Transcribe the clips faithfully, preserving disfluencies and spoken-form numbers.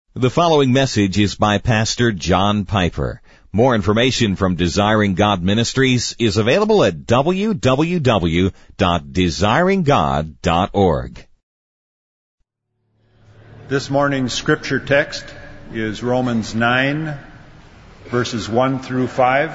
The following message is by Pastor John Piper. More information from Desiring God Ministries is available at w w w dot desiring god dot org. This morning's scripture text is Romans nine, verses one through five.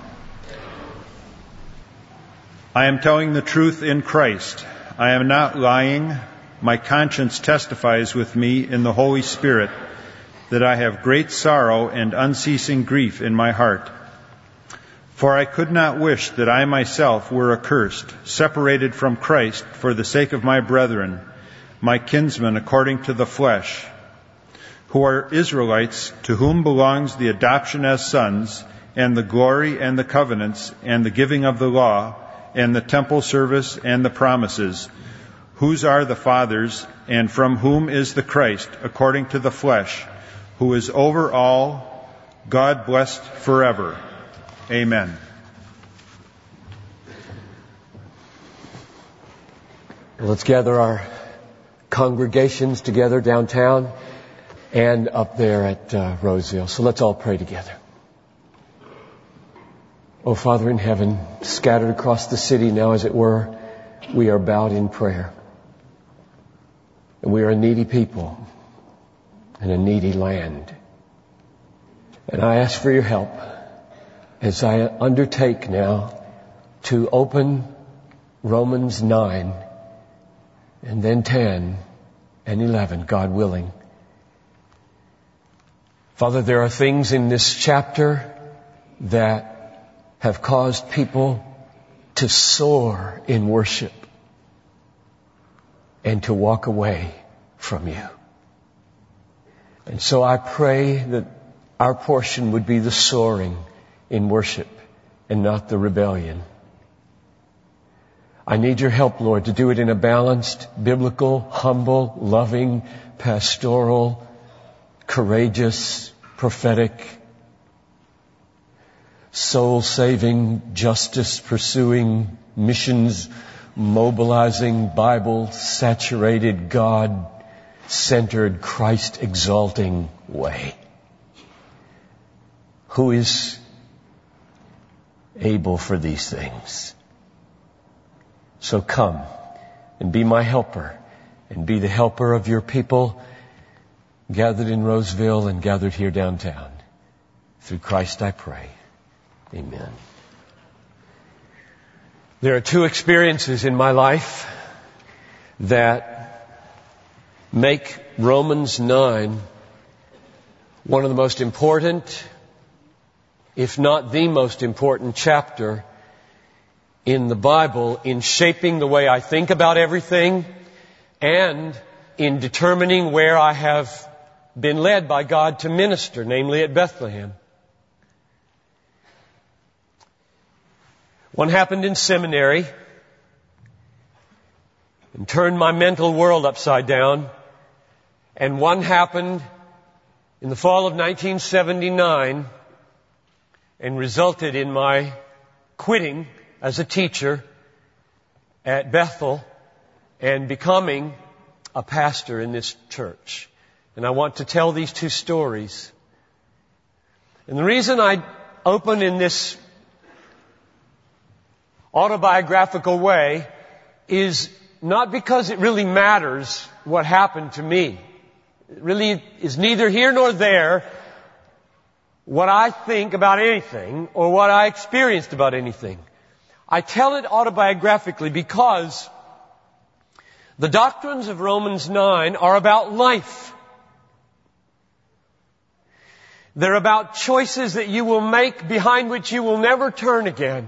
I am telling the truth in Christ. I am not lying. My conscience testifies with me in the Holy Spirit that I have great sorrow and unceasing grief in my heart. For I could not wish that I myself were accursed, separated from Christ for the sake of my brethren, my kinsmen according to the flesh, who are Israelites, to whom belongs the adoption as sons, and the glory and the covenants, and the giving of the law, and the temple service and the promises, whose are the fathers, and from whom is the Christ, according to the flesh, who is over all, God blessed forever. Amen. Let's gather our congregations together downtown and up there at uh, Roseville. So let's all pray together. Oh, Father in heaven, scattered across the city now, as it were, we are bowed in prayer. And we are a needy people in a needy land. And I ask for your help as I undertake now to open Romans nine and then ten and eleven, God willing. Father, there are things in this chapter that have caused people to soar in worship and to walk away from you. And so I pray that our portion would be the soaring in worship and not the rebellion. I need your help, Lord, to do it in a balanced, biblical, humble, loving, pastoral, courageous, prophetic, soul-saving, justice-pursuing, missions-mobilizing, Bible-saturated, God-centered, Christ-exalting way. Who is able for these things? So come and be my helper and be the helper of your people gathered in Roseville and gathered here downtown. Through Christ I pray. Amen. There are two experiences in my life that make Romans nine one of the most important, if not the most important chapter in the Bible in shaping the way I think about everything and in determining where I have been led by God to minister, namely at Bethlehem. One happened in seminary and turned my mental world upside down. And one happened in the fall of nineteen seventy-nine and resulted in my quitting as a teacher at Bethel and becoming a pastor in this church. And I want to tell these two stories. And the reason I open in this autobiographical way is not because it really matters what happened to me. It really is neither here nor there what I think about anything or what I experienced about anything. I tell it autobiographically because the doctrines of Romans nine are about life. They're about choices that you will make behind which you will never turn again.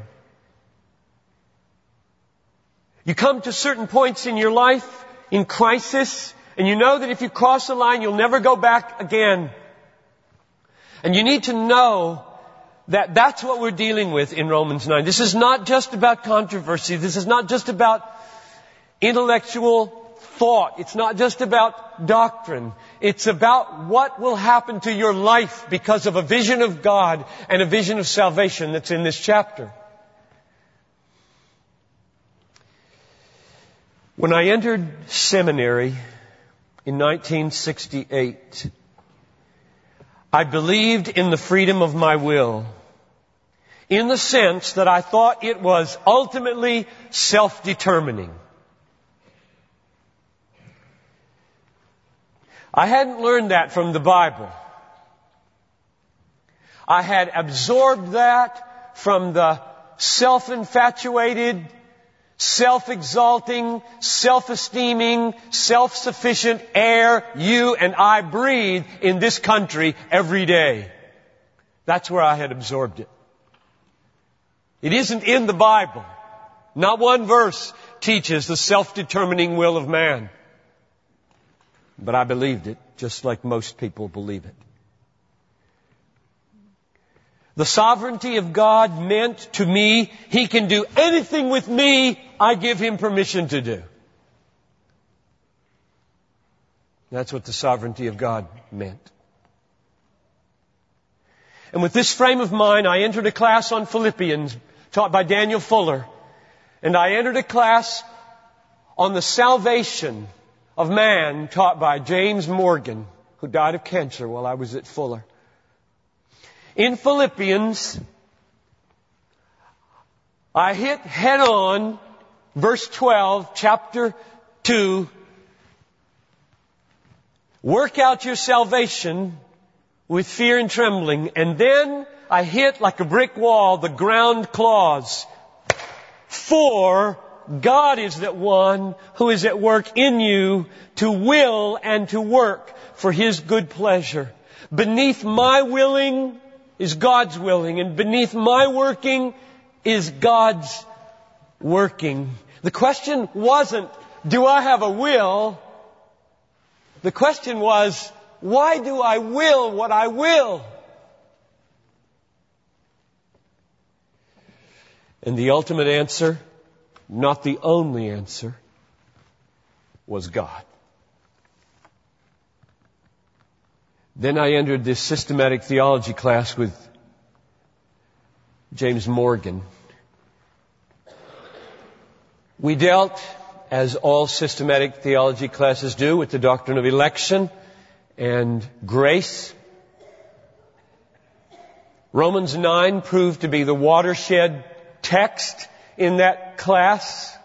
You come to certain points in your life, in crisis, and you know that if you cross the line, you'll never go back again. And you need to know that that's what we're dealing with in Romans nine. This is not just about controversy. This is not just about intellectual thought. It's not just about doctrine. It's about what will happen to your life because of a vision of God and a vision of salvation that's in this chapter. When I entered seminary in nineteen sixty-eight, I believed in the freedom of my will, in the sense that I thought it was ultimately self-determining. I hadn't learned that from the Bible. I had absorbed that from the self-infatuated, self-exalting, self-esteeming, self-sufficient air you and I breathe in this country every day. That's where I had absorbed it. It isn't in the Bible. Not one verse teaches the self-determining will of man. But I believed it, just like most people believe it. The sovereignty of God meant to me, He can do anything with me I give Him permission to do. That's what the sovereignty of God meant. And with this frame of mind, I entered a class on Philippians taught by Daniel Fuller. And I entered a class on the salvation of man taught by James Morgan, who died of cancer while I was at Fuller. In Philippians, I hit head on verse twelve, chapter two. Work out your salvation with fear and trembling. And then I hit like a brick wall the ground clause. For God is that one who is at work in you to will and to work for His good pleasure. Beneath my willing is God's willing, and beneath my working is God's working. The question wasn't, do I have a will? The question was, why do I will what I will? And the ultimate answer, not the only answer, was God. Then I entered this systematic theology class with James Morgan. We dealt, as all systematic theology classes do, with the doctrine of election and grace. Romans nine proved to be the watershed text in that class.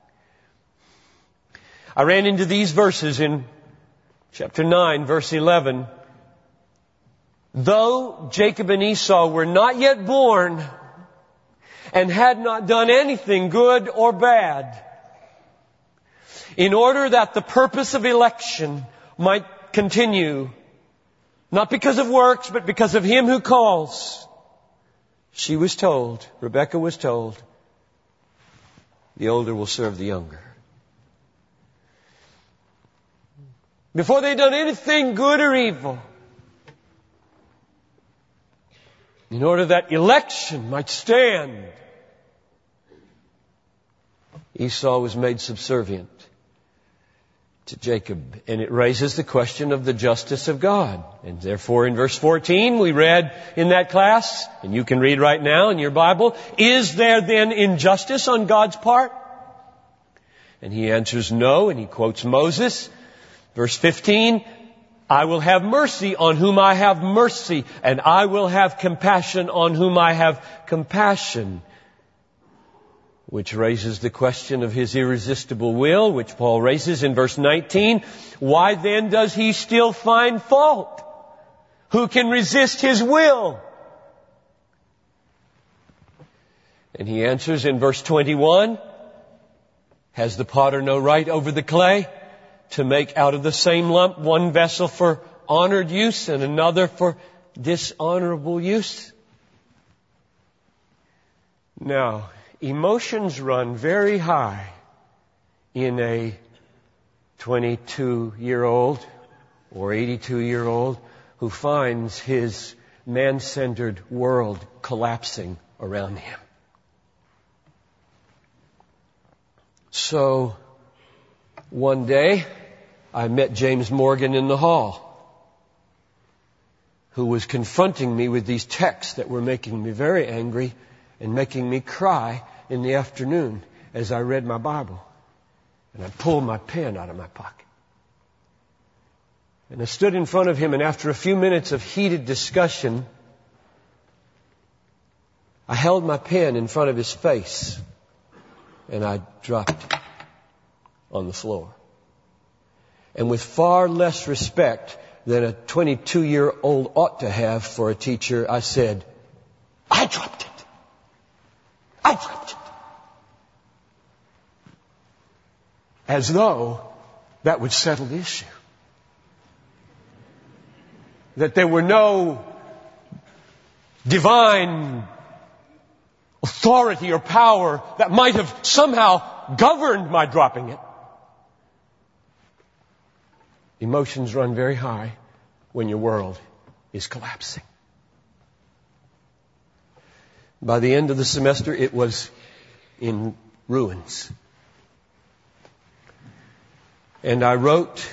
I ran into these verses in chapter nine, verse eleven. Though Jacob and Esau were not yet born and had not done anything good or bad, in order that the purpose of election might continue, not because of works, but because of Him who calls, she was told, Rebekah was told, the older will serve the younger. Before they'd done anything good or evil, in order that election might stand, Esau was made subservient to Jacob. And it raises the question of the justice of God. And therefore in verse fourteen we read in that class, and you can read right now in your Bible, is there then injustice on God's part? And he answers no, and he quotes Moses. Verse fifteen, I will have mercy on whom I have mercy, and I will have compassion on whom I have compassion. Which raises the question of His irresistible will, which Paul raises in verse nineteen. Why then does He still find fault? Who can resist His will? And he answers in verse twenty-one, has the potter no right over the clay to make out of the same lump one vessel for honored use and another for dishonorable use? Now, emotions run very high in a twenty-two-year-old or eighty-two-year-old who finds his man-centered world collapsing around him. So, one day, I met James Morgan in the hall, who was confronting me with these texts that were making me very angry and making me cry in the afternoon as I read my Bible. And I pulled my pen out of my pocket. And I stood in front of him, and after a few minutes of heated discussion, I held my pen in front of his face, and I dropped it on the floor. And with far less respect than a twenty-two-year-old ought to have for a teacher, I said, I dropped it. I dropped it. As though that would settle the issue. That there were no divine authority or power that might have somehow governed my dropping it. Emotions run very high when your world is collapsing. By the end of the semester, it was in ruins. And I wrote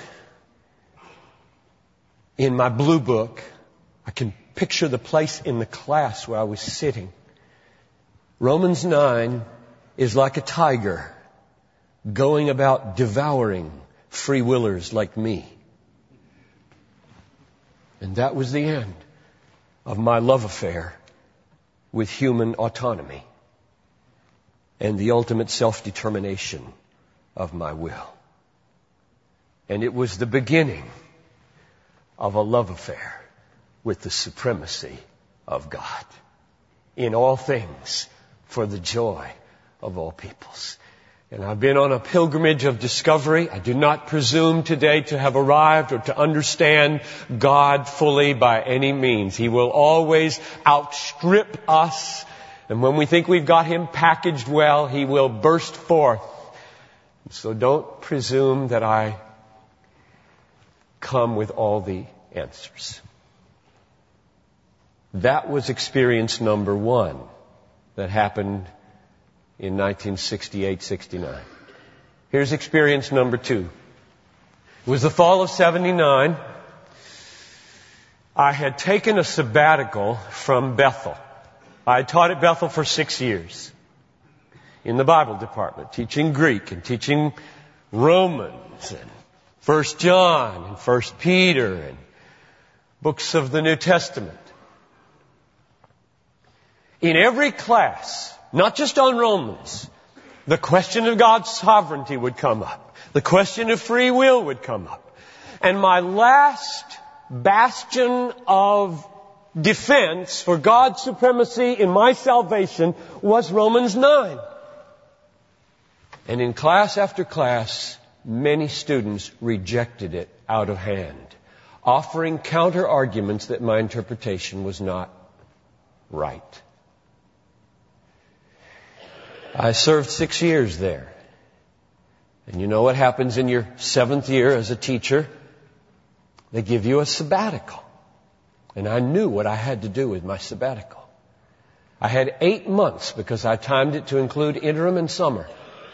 in my blue book, I can picture the place in the class where I was sitting. Romans nine is like a tiger going about devouring free willers like me. And that was the end of my love affair with human autonomy and the ultimate self-determination of my will. And it was the beginning of a love affair with the supremacy of God in all things for the joy of all peoples. And I've been on a pilgrimage of discovery. I do not presume today to have arrived or to understand God fully by any means. He will always outstrip us. And when we think we've got Him packaged well, He will burst forth. So don't presume that I come with all the answers. That was experience number one that happened in nineteen sixty-eight sixty-nine. Here's experience number two. It was the fall of seventy-nine. I had taken a sabbatical from Bethel. I had taught at Bethel for six years in the Bible department, teaching Greek and teaching Romans and First John and First Peter and books of the New Testament. In every class, not just on Romans, the question of God's sovereignty would come up. The question of free will would come up. And my last bastion of defense for God's supremacy in my salvation was Romans nine. And in class after class, many students rejected it out of hand, offering counter arguments that my interpretation was not right. I served six years there. And you know what happens in your seventh year as a teacher? They give you a sabbatical. And I knew what I had to do with my sabbatical. I had eight months because I timed it to include interim and summer.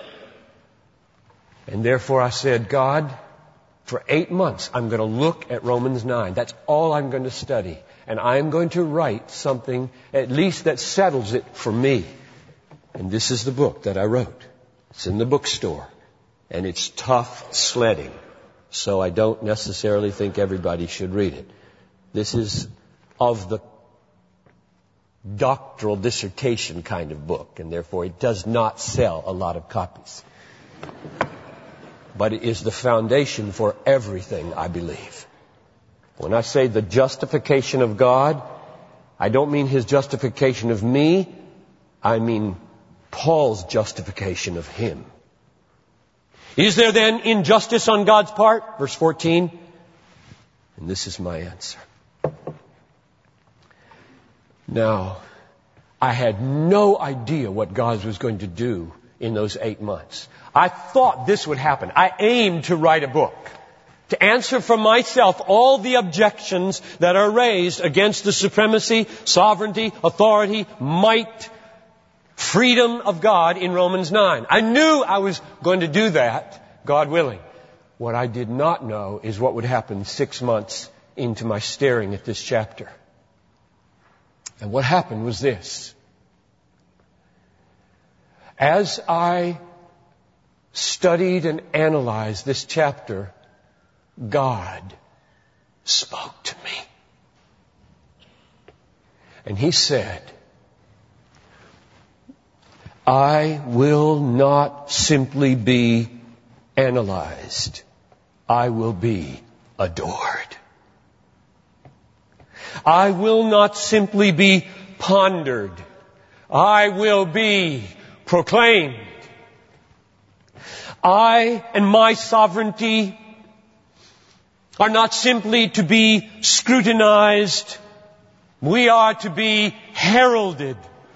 And therefore I said, God, for eight months I'm going to look at Romans nine. That's all I'm going to study. And I'm going to write something at least that settles it for me. And this is the book that I wrote. It's in the bookstore. And it's tough sledding. So I don't necessarily think everybody should read it. This is of the doctoral dissertation kind of book. And therefore it does not sell a lot of copies. But it is the foundation for everything I believe. When I say the justification of God, I don't mean His justification of me. I mean Paul's justification of Him. Is there then injustice on God's part? Verse fourteen. And this is my answer. Now, I had no idea what God was going to do in those eight months. I thought this would happen. I aimed to write a book, to answer for myself all the objections that are raised against the supremacy, sovereignty, authority, might, freedom of God in Romans nine. I knew I was going to do that, God willing. What I did not know is what would happen six months into my staring at this chapter. And what happened was this. As I studied and analyzed this chapter, God spoke to me. And He said, I will not simply be analyzed. I will be adored. I will not simply be pondered. I will be proclaimed. I and my sovereignty are not simply to be scrutinized. We are to be heralded.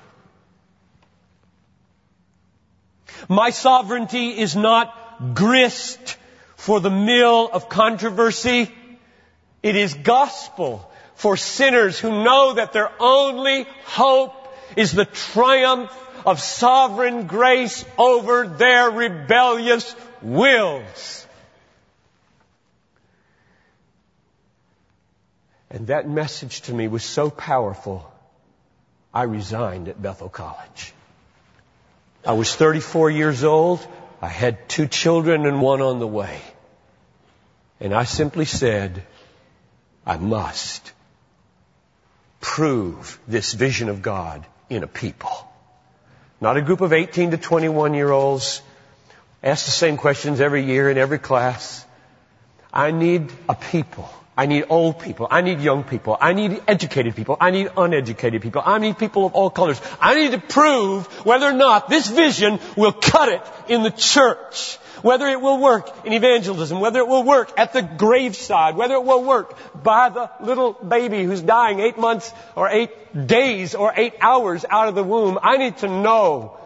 My sovereignty is not grist for the mill of controversy. It is gospel for sinners who know that their only hope is the triumph of sovereign grace over their rebellious wills. And that message to me was so powerful, I resigned at Bethel College. I was thirty-four years old. I had two children and one on the way. And I simply said, I must prove this vision of God in a people. Not a group of eighteen to twenty-one year olds. Ask the same questions every year in every class. I need a people. I need old people. I need young people. I need educated people. I need uneducated people. I need people of all colors. I need to prove whether or not this vision will cut it in the church. Whether it will work in evangelism. Whether it will work at the graveside. Whether it will work by the little baby who's dying eight months or eight days or eight hours out of the womb. I need to know.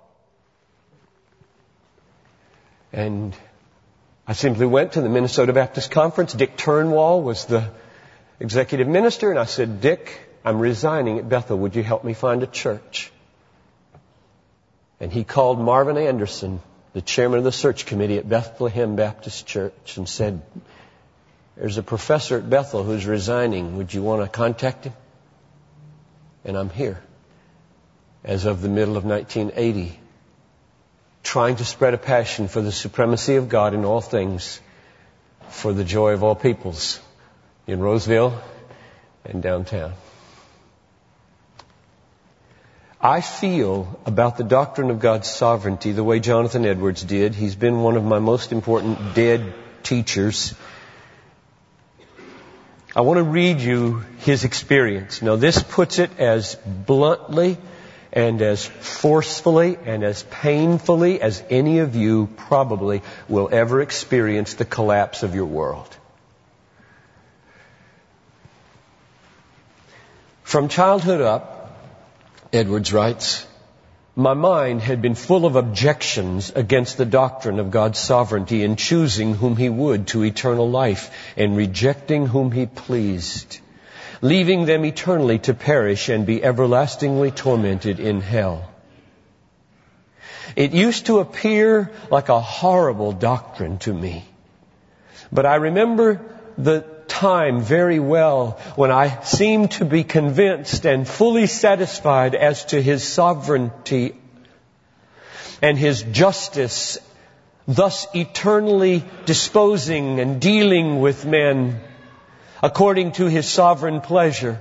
And I simply went to the Minnesota Baptist Conference. Dick Turnwall was the executive minister. And I said, Dick, I'm resigning at Bethel. Would you help me find a church? And he called Marvin Anderson, the chairman of the search committee at Bethlehem Baptist Church, and said, there's a professor at Bethel who's resigning. Would you want to contact him? And I'm here as of the middle of nineteen eighty. Trying to spread a passion for the supremacy of God in all things, for the joy of all peoples in Roseville and downtown. I feel about the doctrine of God's sovereignty the way Jonathan Edwards did. He's been one of my most important dead teachers. I want to read you his experience. Now, this puts it as bluntly and as forcefully and as painfully as any of you probably will ever experience the collapse of your world. From childhood up, Edwards writes, my mind had been full of objections against the doctrine of God's sovereignty in choosing whom He would to eternal life and rejecting whom He pleased, leaving them eternally to perish and be everlastingly tormented in hell. It used to appear like a horrible doctrine to me. But I remember the time very well when I seemed to be convinced and fully satisfied as to His sovereignty and His justice, thus eternally disposing and dealing with men according to His sovereign pleasure.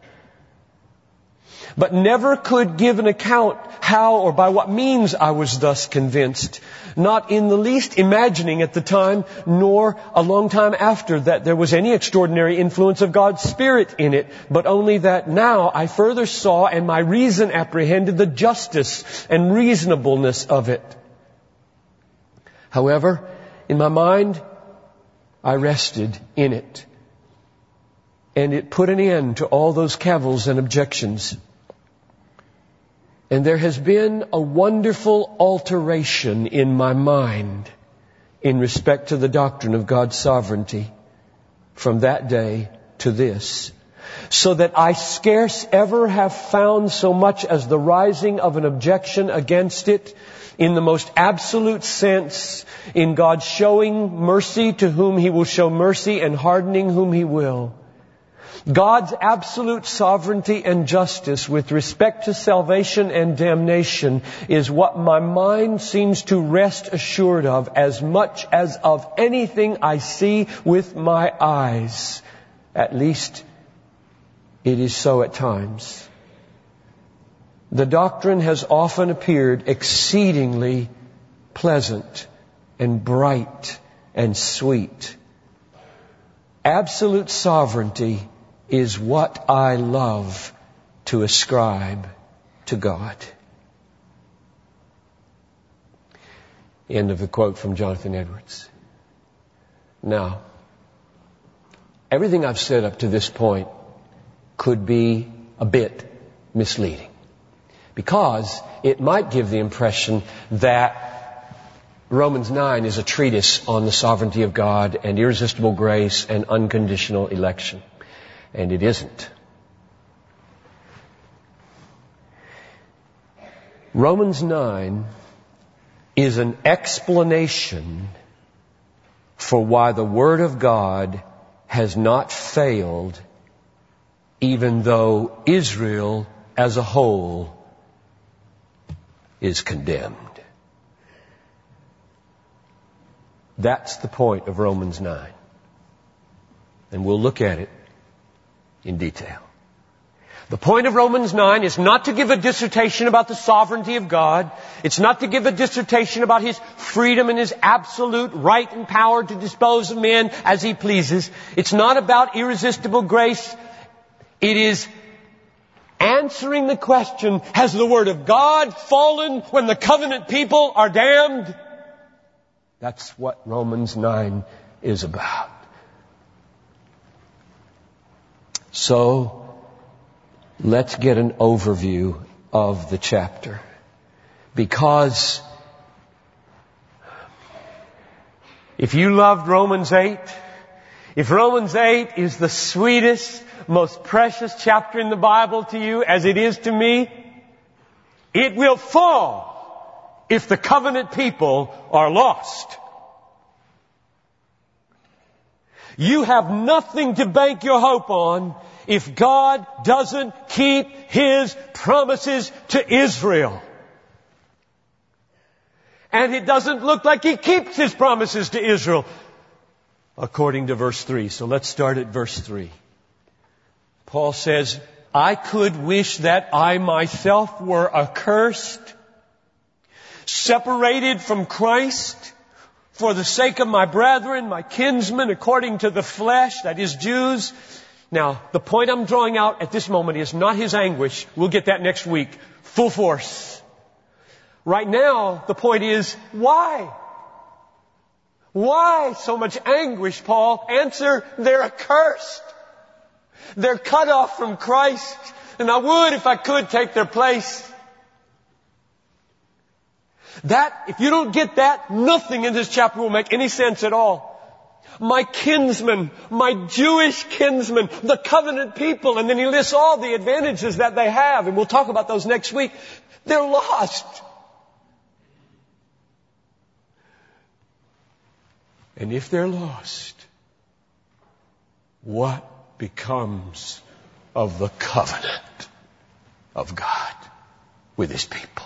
But never could give an account how or by what means I was thus convinced. Not in the least imagining at the time, nor a long time after, that there was any extraordinary influence of God's Spirit in it, but only that now I further saw and my reason apprehended the justice and reasonableness of it. However, in my mind, I rested in it. And it put an end to all those cavils and objections. And there has been a wonderful alteration in my mind in respect to the doctrine of God's sovereignty from that day to this, so that I scarce ever have found so much as the rising of an objection against it in the most absolute sense, in God showing mercy to whom He will show mercy and hardening whom He will. God's absolute sovereignty and justice with respect to salvation and damnation is what my mind seems to rest assured of as much as of anything I see with my eyes. At least it is so at times. The doctrine has often appeared exceedingly pleasant and bright and sweet. Absolute sovereignty is what I love to ascribe to God. End of the quote from Jonathan Edwards. Now, everything I've said up to this point could be a bit misleading, because it might give the impression that Romans nine is a treatise on the sovereignty of God and irresistible grace and unconditional election. And it isn't. Romans nine is an explanation for why the Word of God has not failed, even though Israel as a whole is condemned. That's the point of Romans nine. And we'll look at it in detail. The point of Romans nine is not to give a dissertation about the sovereignty of God. It's not to give a dissertation about His freedom and His absolute right and power to dispose of men as He pleases. It's not about irresistible grace. It is answering the question, has the Word of God fallen when the covenant people are damned? That's what Romans nine is about. So, let's get an overview of the chapter. Because if you loved Romans eight, if Romans eight is the sweetest, most precious chapter in the Bible to you, as it is to me, it will fall if the covenant people are lost. You have nothing to bank your hope on if God doesn't keep His promises to Israel. And it doesn't look like He keeps His promises to Israel, according to verse three. So let's start at verse three. Paul says, I could wish that I myself were accursed, separated from Christ, for the sake of my brethren, my kinsmen, according to the flesh, that is Jews. Now, the point I'm drawing out at this moment is not his anguish. We'll get that next week. Full force. Right now, the point is, why? Why so much anguish, Paul? Answer, they're accursed. They're cut off from Christ. And I would, if I could, take their place. That, if you don't get that, nothing in this chapter will make any sense at all. My kinsmen, my Jewish kinsmen, the covenant people, and then he lists all the advantages that they have, and we'll talk about those next week. They're lost. And if they're lost, what becomes of the covenant of God with His people?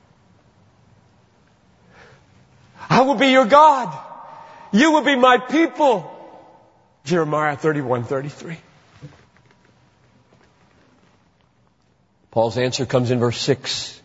I will be your God. You will be my people. Jeremiah thirty-one thirty-three. Paul's answer comes in verse six.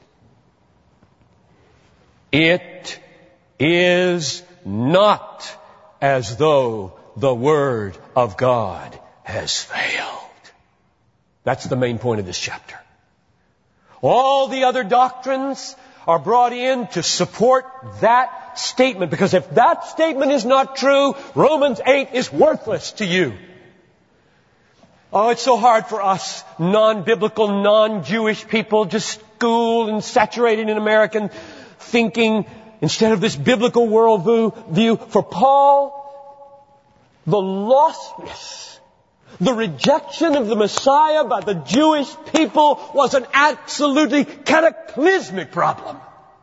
It is not as though the Word of God has failed. That's the main point of this chapter. All the other doctrines are brought in to support that statement, because if that statement is not true, Romans eight is worthless to you. Oh, it's so hard for us non-biblical, non-Jewish people, just schooled and saturated in American thinking instead of this biblical worldview. View. For Paul, the lostness, the rejection of the Messiah by the Jewish people was an absolutely cataclysmic problem.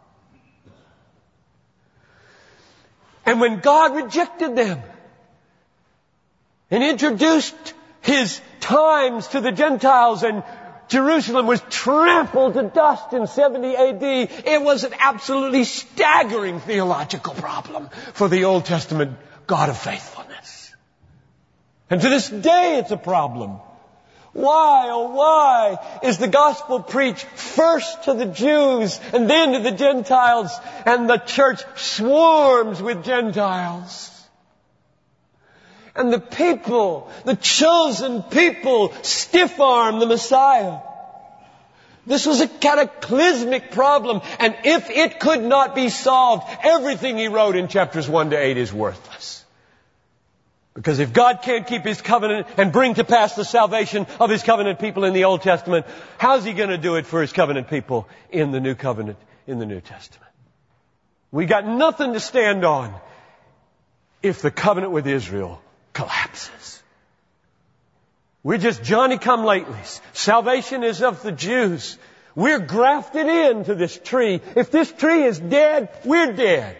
And when God rejected them and introduced His times to the Gentiles, and Jerusalem was trampled to dust in seventy A D, it was an absolutely staggering theological problem for the Old Testament God of faithfulness. And to this day it's a problem. Why, oh why, is the gospel preached first to the Jews and then to the Gentiles, and the church swarms with Gentiles? And the people, the chosen people, stiff-arm the Messiah. This was a cataclysmic problem, and if it could not be solved, everything he wrote in chapters one to eight is worthless. Because if God can't keep His covenant and bring to pass the salvation of His covenant people in the Old Testament, how's He going to do it for His covenant people in the New Covenant, in the New Testament? We got nothing to stand on if the covenant with Israel collapses. We're just Johnny-come-latelys. Salvation is of the Jews. We're grafted into this tree. If this tree is dead, we're dead.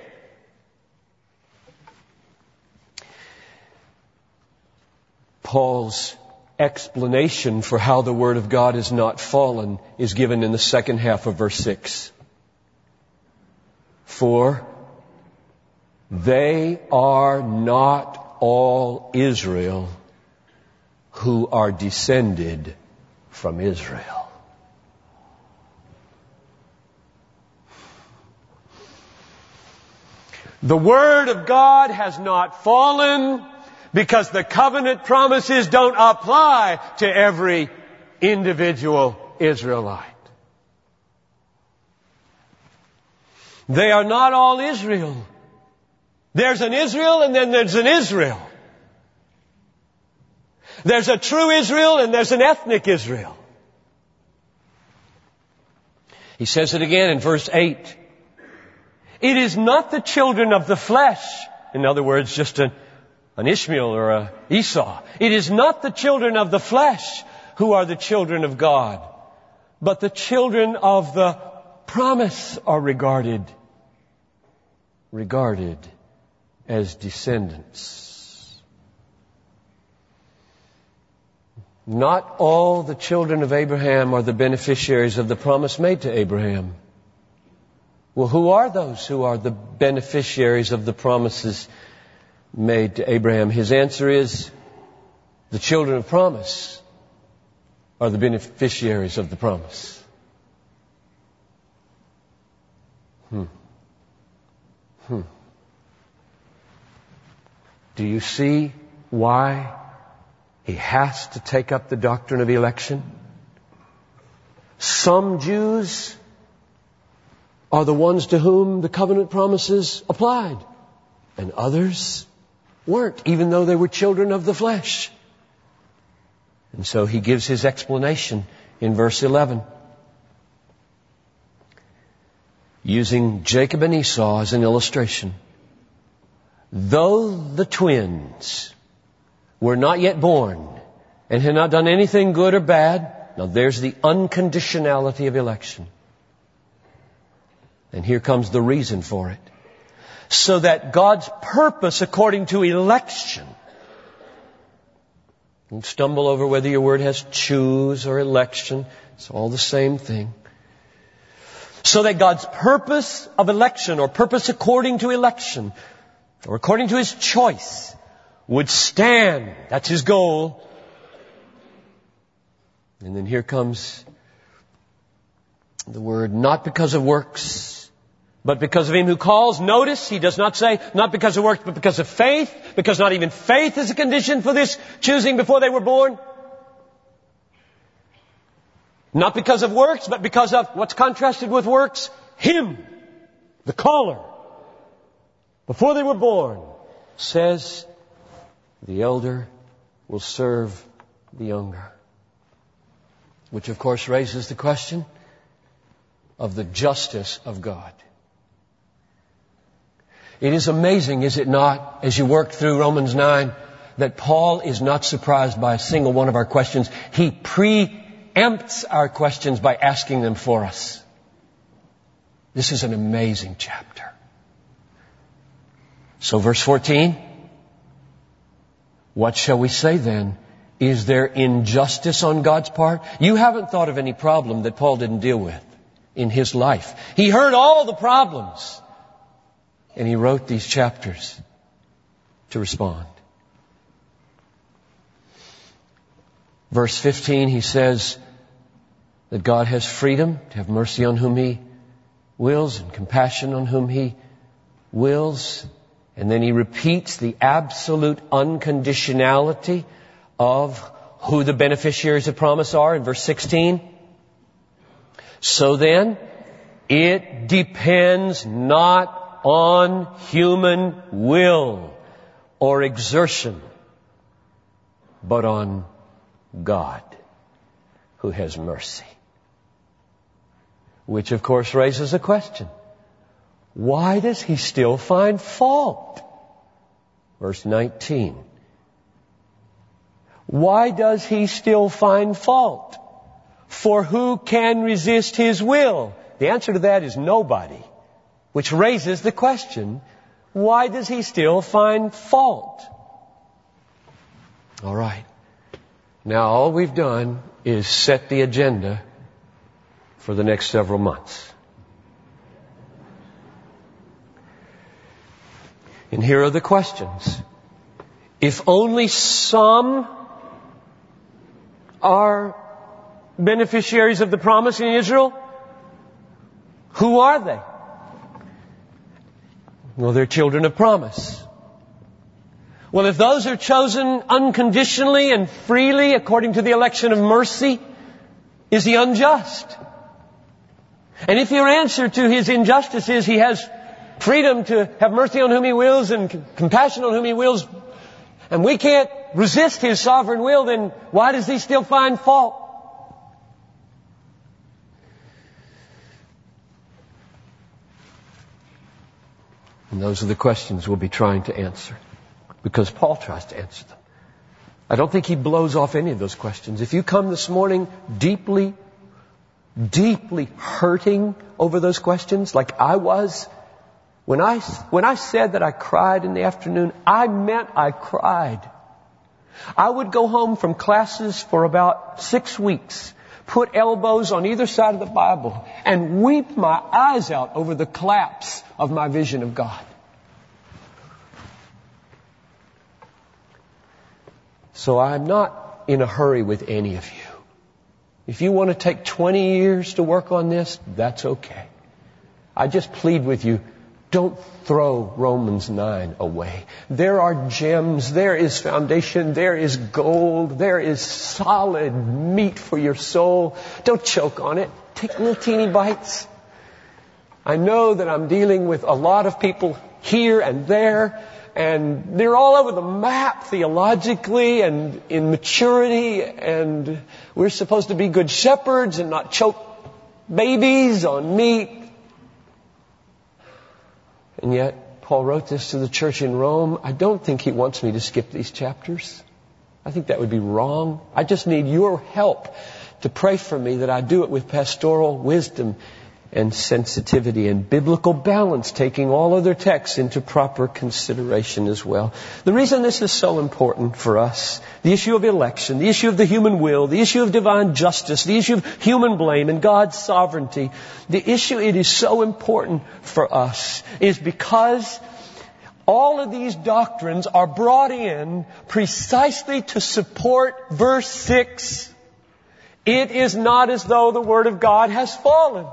Paul's explanation for how the Word of God is not fallen is given in the second half of verse six. For they are not all Israel who are descended from Israel. The Word of God has not fallen because the covenant promises don't apply to every individual Israelite. They are not all Israel. There's an Israel and then there's an Israel. There's a true Israel and there's an ethnic Israel. He says it again in verse eight. It is not the children of the flesh, in other words, just an, an Ishmael or a Esau. It is not the children of the flesh who are the children of God, but the children of the promise are regarded, regarded as descendants. Not all the children of Abraham are the beneficiaries of the promise made to Abraham. Well, who are those who are the beneficiaries of the promises made to Abraham? His answer is, the children of promise are the beneficiaries of the promise. Hmm. Hmm. Do you see why he has to take up the doctrine of election? Some Jews are the ones to whom the covenant promises applied, and others weren't, even though they were children of the flesh. And so he gives his explanation in verse eleven, using Jacob and Esau as an illustration. Though the twins were not yet born and had not done anything good or bad, now there's the unconditionality of election. And here comes the reason for it. So that God's purpose according to election, don't stumble over whether your word has choose or election, it's all the same thing. So that God's purpose of election, or purpose according to election, or according to His choice, would stand. That's His goal. And then here comes the word, not because of works, but because of Him who calls. Notice, he does not say, not because of works, but because of faith, because not even faith is a condition for this choosing before they were born. Not because of works, but because of, what's contrasted with works? Him, the caller, before they were born, says, the elder will serve the younger. Which of course raises the question of the justice of God. It is amazing, is it not, as you work through Romans nine, that Paul is not surprised by a single one of our questions. He preempts our questions by asking them for us. This is an amazing chapter. So verse fourteen, what shall we say then? Is there injustice on God's part? You haven't thought of any problem that Paul didn't deal with in his life. He heard all the problems, and he wrote these chapters to respond. Verse fifteen, he says that God has freedom to have mercy on whom He wills and compassion on whom He wills. And then he repeats the absolute unconditionality of who the beneficiaries of promise are in verse sixteen. So then, it depends not on human will or exertion, but on God, who has mercy. Which of course raises a question. Why does He still find fault? Verse nineteen. Why does He still find fault? For who can resist His will? The answer to that is nobody. Which raises the question, why does He still find fault? All right. Now all we've done is set the agenda for the next several months. And here are the questions. If only some are beneficiaries of the promise in Israel, who are they? Well, they're children of promise. Well, if those are chosen unconditionally and freely according to the election of mercy, is He unjust? And if your answer to His injustice is He has freedom to have mercy on whom He wills and compassion on whom He wills, and we can't resist His sovereign will, then why does He still find fault? And those are the questions we'll be trying to answer, because Paul tries to answer them. I don't think he blows off any of those questions. If you come this morning deeply, deeply hurting over those questions, like I was, When I, when I said that I cried in the afternoon, I meant I cried. I would go home from classes for about six weeks, put elbows on either side of the Bible, and weep my eyes out over the collapse of my vision of God. So I'm not in a hurry with any of you. If you want to take twenty years to work on this, that's okay. I just plead with you, don't throw Romans nine away. There are gems, there is foundation, there is gold, there is solid meat for your soul. Don't choke on it. Take little teeny bites. I know that I'm dealing with a lot of people here and there, and they're all over the map theologically and in maturity, and we're supposed to be good shepherds and not choke babies on meat. And yet, Paul wrote this to the church in Rome. I don't think he wants me to skip these chapters. I think that would be wrong. I just need your help to pray for me that I do it with pastoral wisdom and sensitivity and biblical balance, taking all other texts into proper consideration as well. The reason this is so important for us, the issue of election, the issue of the human will, the issue of divine justice, the issue of human blame and God's sovereignty, the issue it is so important for us is because all of these doctrines are brought in precisely to support verse six. It is not as though the Word of God has fallen.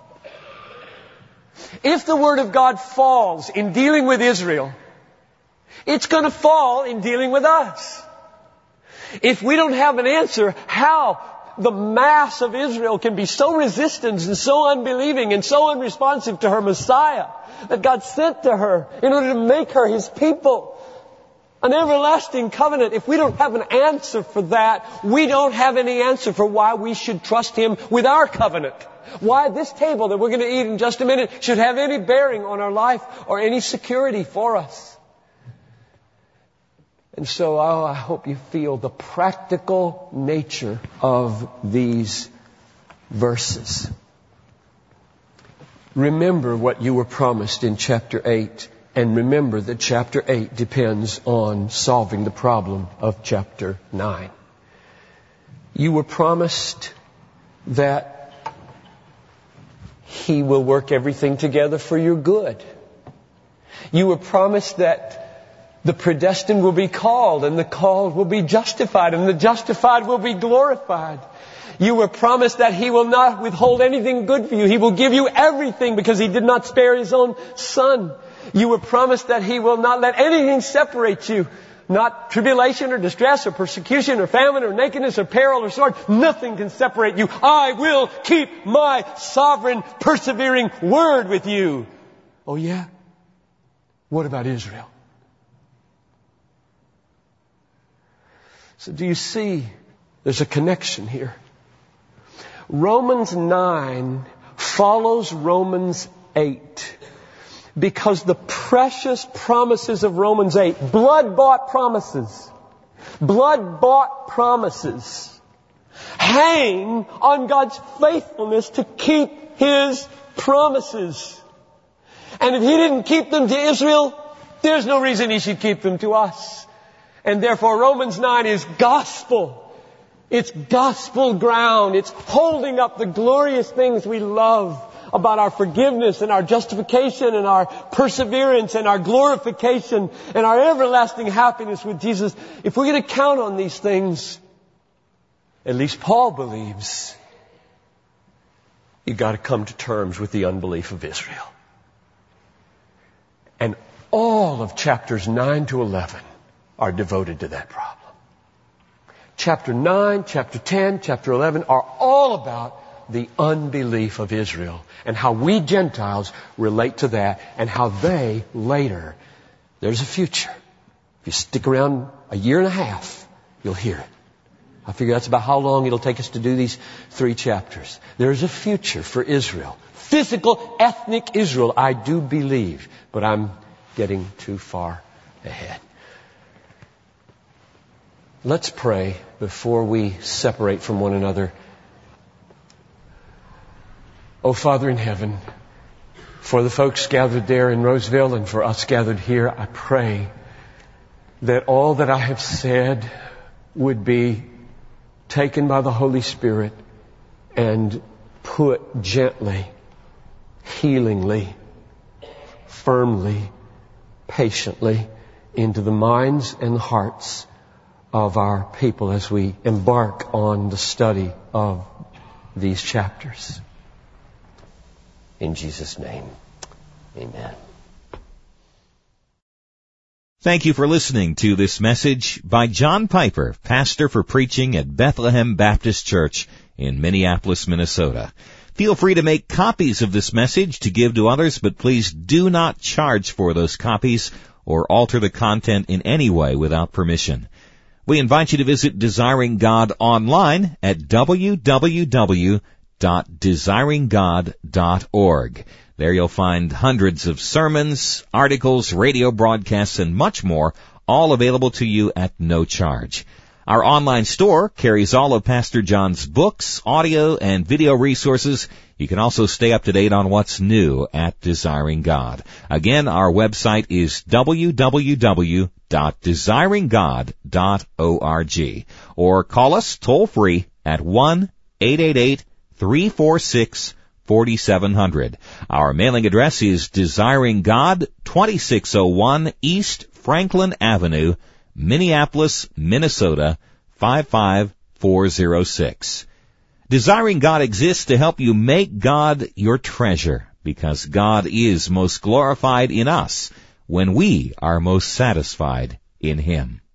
If the Word of God falls in dealing with Israel, it's going to fall in dealing with us. If we don't have an answer how the mass of Israel can be so resistant and so unbelieving and so unresponsive to her Messiah that God sent to her in order to make her His people, an everlasting covenant, if we don't have an answer for that, we don't have any answer for why we should trust Him with our covenant. Why this table that we're going to eat in just a minute should have any bearing on our life or any security for us. And so oh, I hope you feel the practical nature of these verses. Remember what you were promised in chapter eight. And remember that chapter eight depends on solving the problem of chapter nine. You were promised that He will work everything together for your good. You were promised that The predestined will be called, and the called will be justified, and the justified will be glorified. You were promised that He will not withhold anything good for you. He will give you everything because He did not spare His own Son. You were promised that He will not let anything separate you. Not tribulation or distress or persecution or famine or nakedness or peril or sword. Nothing can separate you. I will keep my sovereign, persevering word with you. Oh yeah? What about Israel? So do you see there's a connection here? Romans nine follows Romans eight. Because the precious promises of Romans eight, blood-bought promises, blood-bought promises, hang on God's faithfulness to keep His promises. And if He didn't keep them to Israel, there's no reason He should keep them to us. And therefore Romans nine is gospel. It's gospel ground. It's holding up the glorious things we love about our forgiveness and our justification and our perseverance and our glorification and our everlasting happiness with Jesus. If we're going to count on these things, at least Paul believes, you've got to come to terms with the unbelief of Israel. And all of chapters nine to eleven are devoted to that problem. Chapter nine, chapter ten, chapter eleven are all about the unbelief of Israel and how we Gentiles relate to that and how they later, there's a future. If you stick around a year and a half, you'll hear it. I figure that's about how long it'll take us to do these three chapters. There's a future for Israel. Physical, ethnic Israel, I do believe, but I'm getting too far ahead. Let's pray before we separate from one another. Oh, Father in heaven, for the folks gathered there in Roseville and for us gathered here, I pray that all that I have said would be taken by the Holy Spirit and put gently, healingly, firmly, patiently into the minds and hearts of our people as we embark on the study of these chapters. In Jesus' name, amen. Thank you for listening to this message by John Piper, pastor for preaching at Bethlehem Baptist Church in Minneapolis, Minnesota. Feel free to make copies of this message to give to others, but please do not charge for those copies or alter the content in any way without permission. We invite you to visit Desiring God online at w w w dot desiring god dot org. There you'll find hundreds of sermons, articles, radio broadcasts, and much more, all available to you at no charge. Our online store carries all of Pastor John's books, audio, and video resources. You can also stay up to date on what's new at Desiring God. Again, our website is w w w dot desiring god dot org. Or call us toll-free at one eight eight eight three four six four seven zero zero. Our mailing address is Desiring God, twenty-six oh one East Franklin Avenue, Minneapolis, Minnesota, five five four zero six. Desiring God exists to help you make God your treasure, because God is most glorified in us when we are most satisfied in Him.